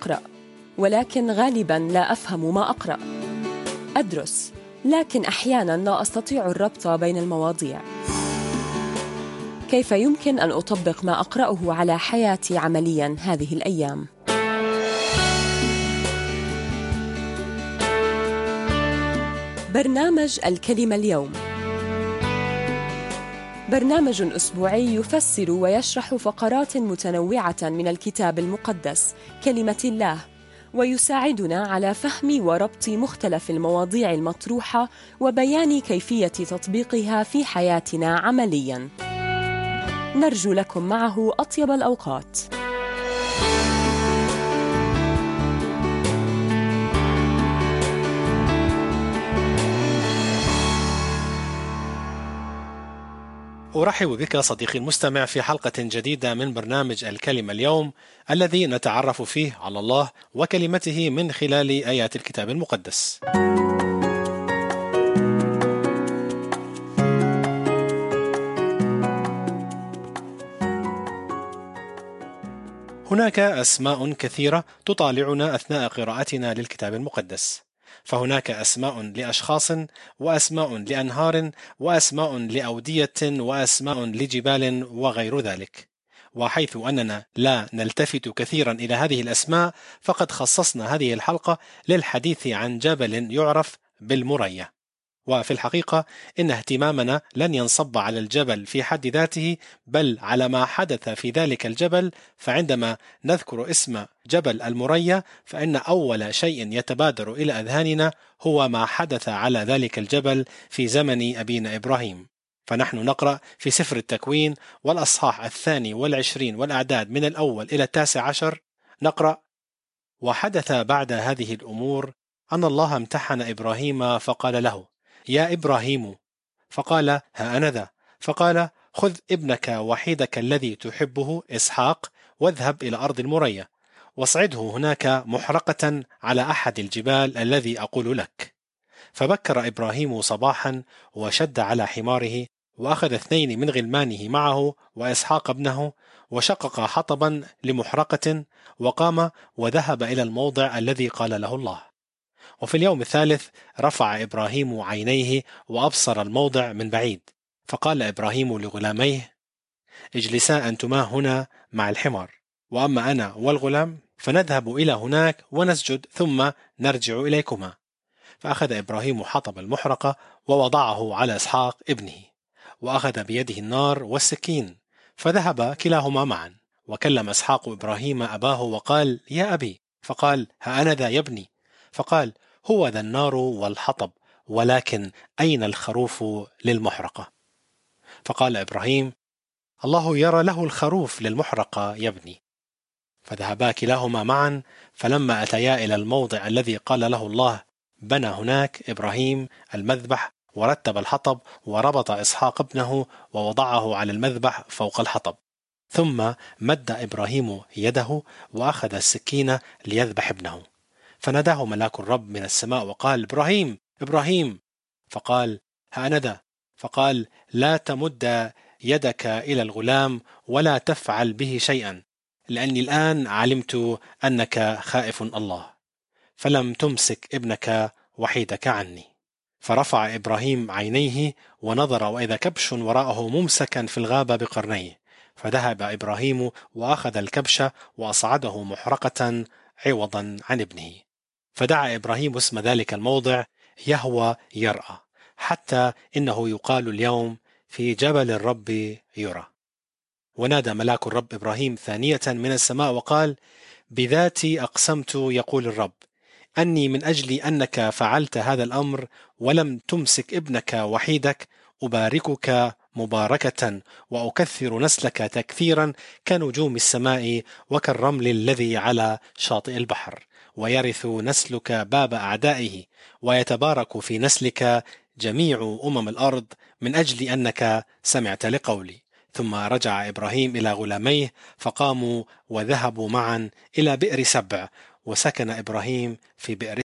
أقرأ، ولكن غالباً لا أفهم ما أقرأ. أدرس، لكن أحياناً لا أستطيع الربط بين المواضيع. كيف يمكن أن أطبق ما أقرأه على حياتي عملياً هذه الأيام؟ برنامج الكلمة اليوم برنامج أسبوعي يفسر ويشرح فقرات متنوعة من الكتاب المقدس كلمة الله، ويساعدنا على فهم وربط مختلف المواضيع المطروحة وبيان كيفية تطبيقها في حياتنا عملياً. نرجو لكم معه أطيب الأوقات. أرحب بك صديقي المستمع في حلقة جديدة من برنامج الكلمة اليوم، الذي نتعرف فيه على الله وكلمته من خلال آيات الكتاب المقدس. هناك أسماء كثيرة تطالعنا أثناء قراءتنا للكتاب المقدس، فهناك أسماء لأشخاص، وأسماء لأنهار، وأسماء لأودية، وأسماء لجبال وغير ذلك. وحيث أننا لا نلتفت كثيرا إلى هذه الأسماء، فقد خصصنا هذه الحلقة للحديث عن جبل يعرف بالمريا. وفي الحقيقة إن اهتمامنا لن ينصب على الجبل في حد ذاته، بل على ما حدث في ذلك الجبل. فعندما نذكر اسم جبل المريا، فإن أول شيء يتبادر إلى أذهاننا هو ما حدث على ذلك الجبل في زمن أبينا إبراهيم. فنحن نقرأ في سفر التكوين والأصحاح 22 والأعداد من 1 إلى 19، نقرأ: وحدث بعد هذه الأمور أن الله امتحن إبراهيم فقال له: يا إبراهيم. فقال: ها أنا ذا. فقال: خذ ابنك وحيدك الذي تحبه إسحاق، واذهب إلى أرض المريا، واصعده هناك محرقة على أحد الجبال الذي أقول لك. فبكر إبراهيم صباحا وشد على حماره، وأخذ 2 من غلمانه معه وإسحاق ابنه، وشقق حطبا لمحرقة، وقام وذهب إلى الموضع الذي قال له الله. وفي اليوم الثالث رفع إبراهيم عينيه وأبصر الموضع من بعيد، فقال إبراهيم لغلاميه: اجلسا أنتما هنا مع الحمار، وأما أنا والغلام فنذهب إلى هناك ونسجد، ثم نرجع إليكما. فأخذ إبراهيم حطب المحرقة ووضعه على إسحاق ابنه، وأخذ بيده النار والسكين، فذهب كلاهما معا. وكلم إسحاق إبراهيم أباه وقال: يا أبي. فقال: ها أنا ذا يا ابني. فقال: هو ذا النار والحطب، ولكن أين الخروف للمحرقة؟ فقال إبراهيم: الله يرى له الخروف للمحرقة يا ابني. فذهبا كلاهما معا، فلما أتيا إلى الموضع الذي قال له الله، بنى هناك إبراهيم المذبح، ورتب الحطب، وربط إسحاق ابنه ووضعه على المذبح فوق الحطب. ثم مد إبراهيم يده وأخذ السكين ليذبح ابنه، فناداه ملاك الرب من السماء وقال: إبراهيم إبراهيم. فقال: ها أنا ذا. فقال: لا تمد يدك إلى الغلام ولا تفعل به شيئا، لأني الآن علمت أنك خائف الله، فلم تمسك ابنك وحيدك عني. فرفع إبراهيم عينيه ونظر، وإذا كبش وراءه ممسكا في الغابة بقرنيه. فذهب إبراهيم وأخذ الكبش وأصعده محرقة عوضا عن ابنه. فدعا إبراهيم اسم ذلك الموضع يهوى يرأى، حتى إنه يقال اليوم في جبل الرب يرى. ونادى ملاك الرب إبراهيم ثانية من السماء وقال: بذاتي أقسمت يقول الرب، أني من أجل أنك فعلت هذا الأمر ولم تمسك ابنك وحيدك، أباركك مباركة، وأكثر نسلك تكثيرا كنجوم السماء وكالرمل الذي على شاطئ البحر، ويرث نسلك باب أعدائه، ويتبارك في نسلك جميع الأرض، من أجل أنك سمعت لقولي. ثم رجع إبراهيم إلى غلاميه، فقاموا وذهبوا معا إلى بئر سبع، وسكن إبراهيم في بئر